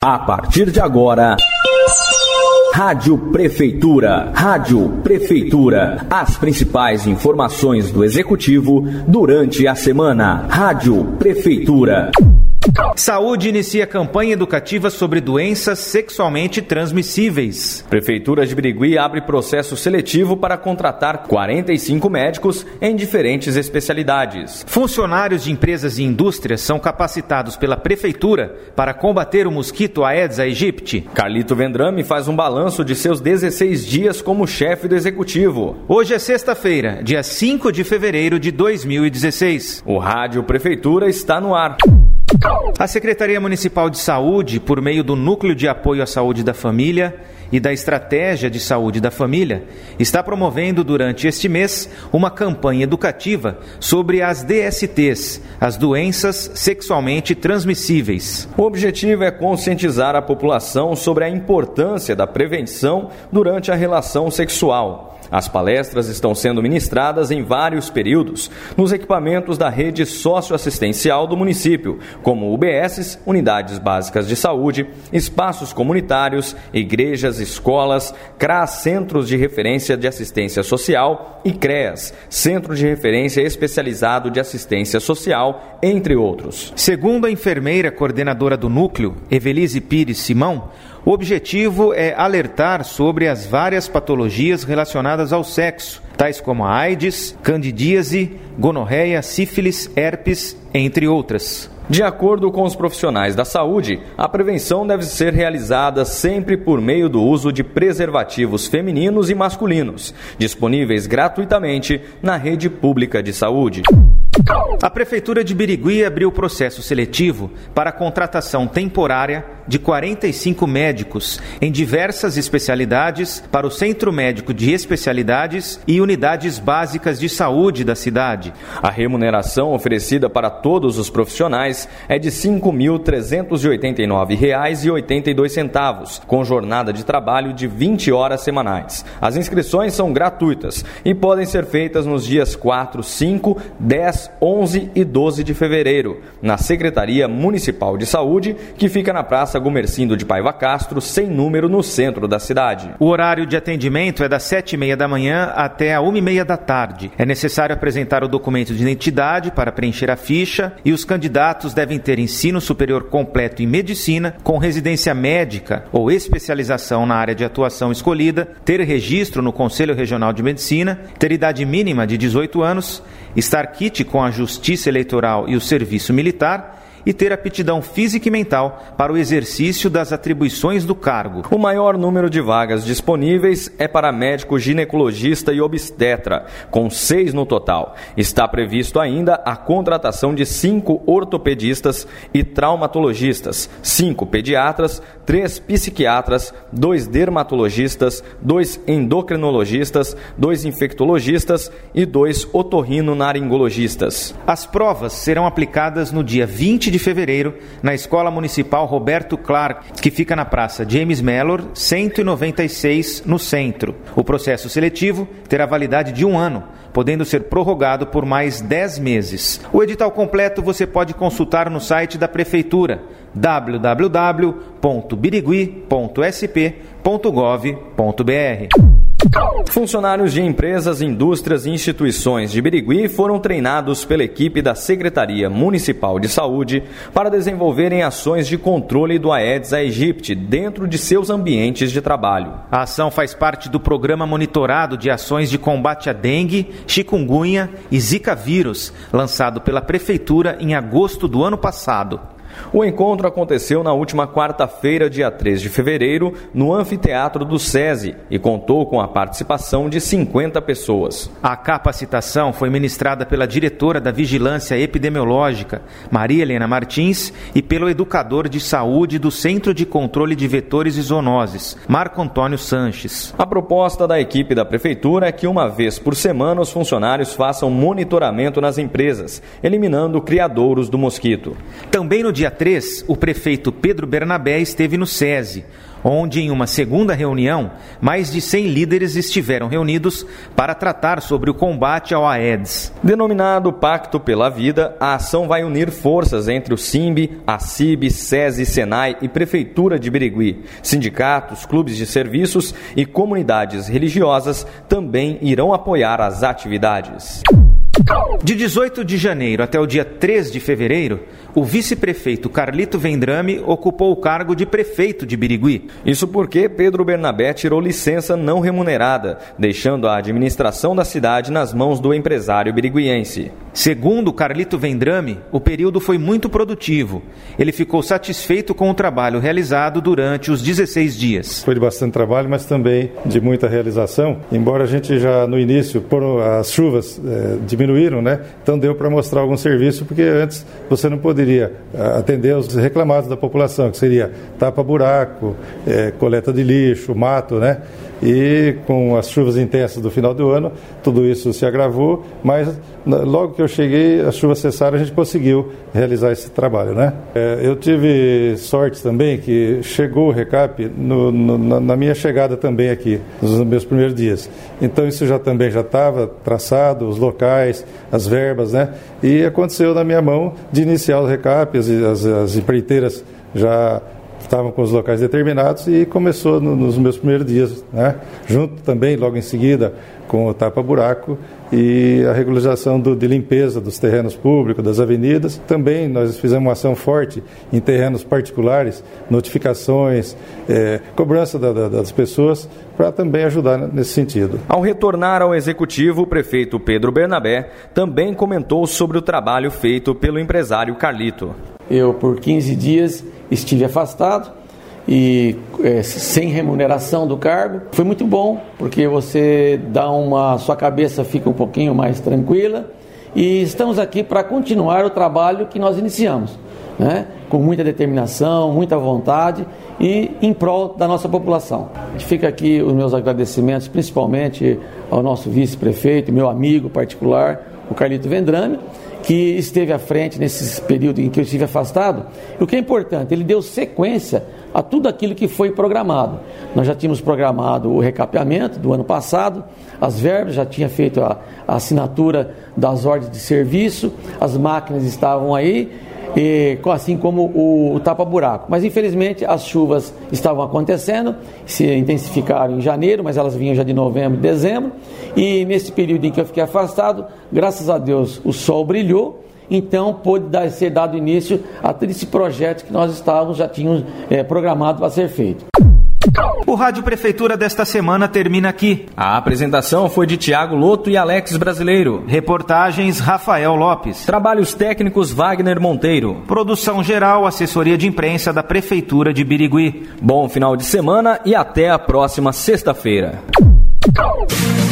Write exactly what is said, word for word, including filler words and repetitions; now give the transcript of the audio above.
A partir de agora, Rádio Prefeitura. Rádio Prefeitura. As principais informações do Executivo durante a semana. Rádio Prefeitura. Saúde inicia campanha educativa sobre doenças sexualmente transmissíveis. Prefeitura de Birigui abre processo seletivo para contratar quarenta e cinco médicos em diferentes especialidades. Funcionários de empresas e indústrias são capacitados pela Prefeitura para combater o mosquito Aedes aegypti. Carlito Vendrame faz um balanço de seus dezesseis dias como chefe do Executivo. Hoje é sexta-feira, dia cinco de fevereiro de dois mil e dezesseis. O Rádio Prefeitura está no ar. A Secretaria Municipal de Saúde, por meio do Núcleo de Apoio à Saúde da Família e da Estratégia de Saúde da Família, está promovendo durante este mês uma campanha educativa sobre as D S Ts, as doenças sexualmente transmissíveis. O objetivo é conscientizar a população sobre a importância da prevenção durante a relação sexual. As palestras estão sendo ministradas em vários períodos nos equipamentos da rede socioassistencial do município, como U B Ss, unidades básicas de saúde, espaços comunitários, igrejas, escolas, C R A S, centros de referência de assistência social, e C R E A S, Centro de Referência Especializado de Assistência Social, entre outros. Segundo a enfermeira coordenadora do núcleo, Evelise Pires Simão, o objetivo é alertar sobre as várias patologias relacionadas ao sexo, tais como a AIDS, candidíase, gonorreia, sífilis, herpes, entre outras. De acordo com os profissionais da saúde, a prevenção deve ser realizada sempre por meio do uso de preservativos femininos e masculinos, disponíveis gratuitamente na rede pública de saúde. A Prefeitura de Birigui abriu processo seletivo para a contratação temporária de quarenta e cinco médicos em diversas especialidades para o Centro Médico de Especialidades e unidades básicas de saúde da cidade. A remuneração oferecida para todos os profissionais é de cinco mil trezentos e oitenta e nove reais e oitenta e dois centavos, com jornada de trabalho de vinte horas semanais. As inscrições são gratuitas e podem ser feitas nos dias quatro, cinco, dez, onze e doze de fevereiro, na Secretaria Municipal de Saúde, que fica na Praça Gomercindo de Paiva Castro, sem número, no centro da cidade. O horário de atendimento é das sete e meia da manhã até a uma e meia da tarde. É necessário apresentar o documento de identidade para preencher a ficha e os candidatos devem ter ensino superior completo em medicina, com residência médica ou especialização na área de atuação escolhida, ter registro no Conselho Regional de Medicina, ter idade mínima de dezoito anos, estar quite com a Justiça Eleitoral e o Serviço Militar e ter aptidão física e mental para o exercício das atribuições do cargo. O maior número de vagas disponíveis é para médico ginecologista e obstetra, com seis no total. Está previsto ainda a contratação de cinco ortopedistas e traumatologistas, cinco pediatras, três psiquiatras, dois dermatologistas, dois endocrinologistas, dois infectologistas e dois otorrinolaringologistas. As provas serão aplicadas no dia vinte de fevereiro na Escola Municipal Roberto Clark, que fica na Praça James Mellor, cento e noventa e seis, no centro. O processo seletivo terá validade de um ano, podendo ser prorrogado por mais dez meses. O edital completo você pode consultar no site da Prefeitura, w w w ponto birigui ponto s p ponto gov ponto b r. Funcionários de empresas, indústrias e instituições de Birigui foram treinados pela equipe da Secretaria Municipal de Saúde para desenvolverem ações de controle do Aedes aegypti dentro de seus ambientes de trabalho. A ação faz parte do Programa Monitorado de Ações de Combate à Dengue, Chikungunya e Zika vírus, lançado pela Prefeitura em agosto do ano passado. O encontro aconteceu na última quarta-feira, dia três de fevereiro, no Anfiteatro do SESI e contou com a participação de cinquenta pessoas. A capacitação foi ministrada pela diretora da Vigilância Epidemiológica, Maria Helena Martins, e pelo educador de saúde do Centro de Controle de Vetores e Zoonoses, Marco Antônio Sanches. A proposta da equipe da Prefeitura é que uma vez por semana os funcionários façam monitoramento nas empresas, eliminando criadouros do mosquito. Também no dia dia três, o prefeito Pedro Bernabé esteve no SESI, onde, em uma segunda reunião, mais de cem líderes estiveram reunidos para tratar sobre o combate ao AIDS. Denominado Pacto pela Vida, a ação vai unir forças entre o SINB, a CIB, SESI, SENAI e Prefeitura de Birigui. Sindicatos, clubes de serviços e comunidades religiosas também irão apoiar as atividades. De dezoito de janeiro até o dia três de fevereiro, o vice-prefeito Carlito Vendrame ocupou o cargo de prefeito de Birigui. Isso porque Pedro Bernabé tirou licença não remunerada, deixando a administração da cidade nas mãos do empresário biriguiense. Segundo Carlito Vendrame, o período foi muito produtivo. Ele ficou satisfeito com o trabalho realizado durante os dezesseis dias. Foi de bastante trabalho, mas também de muita realização. Embora a gente já no início, por as chuvas eh, diminuíram, né? Então deu para mostrar algum serviço, porque antes você não poderia atender os reclamados da população, que seria tapa-buraco, eh, coleta de lixo, mato, né? E com as chuvas intensas do final do ano, tudo isso se agravou, mas logo que eu cheguei, as chuvas cessaram, a gente conseguiu realizar esse trabalho, né? É, eu tive sorte também que chegou o RECAP no, no, na minha chegada também aqui, nos meus primeiros dias. Então isso já também já estava traçado, os locais, as verbas, né? E aconteceu na minha mão de iniciar o RECAP, as, as, as empreiteiras já estavam com os locais determinados e começou no, nos meus primeiros dias, né? Junto também, logo em seguida, com o tapa-buraco e a regularização do, de limpeza dos terrenos públicos, das avenidas. Também nós fizemos uma ação forte em terrenos particulares, notificações, é, cobrança da, da, das pessoas, para também ajudar nesse sentido. Ao retornar ao Executivo, o prefeito Pedro Bernabé também comentou sobre o trabalho feito pelo empresário Carlito. Eu, por quinze dias, estive afastado e é, sem remuneração do cargo. Foi muito bom, porque você dá uma, sua cabeça fica um pouquinho mais tranquila, e estamos aqui para continuar o trabalho que nós iniciamos, né? Com muita determinação, muita vontade e em prol da nossa população. Fica aqui os meus agradecimentos, principalmente ao nosso vice-prefeito, meu amigo particular, o Carlito Vendrame, que esteve à frente nesse período em que eu estive afastado. E o que é importante, ele deu sequência a tudo aquilo que foi programado. Nós já tínhamos programado o recapeamento do ano passado, as verbas, já tinha feito a, a assinatura das ordens de serviço, as máquinas estavam aí, e, assim como o, o tapa-buraco. Mas infelizmente as chuvas estavam acontecendo, se intensificaram em janeiro, mas elas vinham já de novembro e dezembro, e nesse período em que eu fiquei afastado, graças a Deus o sol brilhou, então pôde dar, ser dado início a todo esse projeto que nós estávamos, já tínhamos é, programado para ser feito. O Rádio Prefeitura desta semana termina aqui. A apresentação foi de Tiago Loto e Alex Brasileiro. Reportagens Rafael Lopes. Trabalhos técnicos Wagner Monteiro. Produção geral, assessoria de imprensa da Prefeitura de Birigui. Bom final de semana e até a próxima sexta-feira.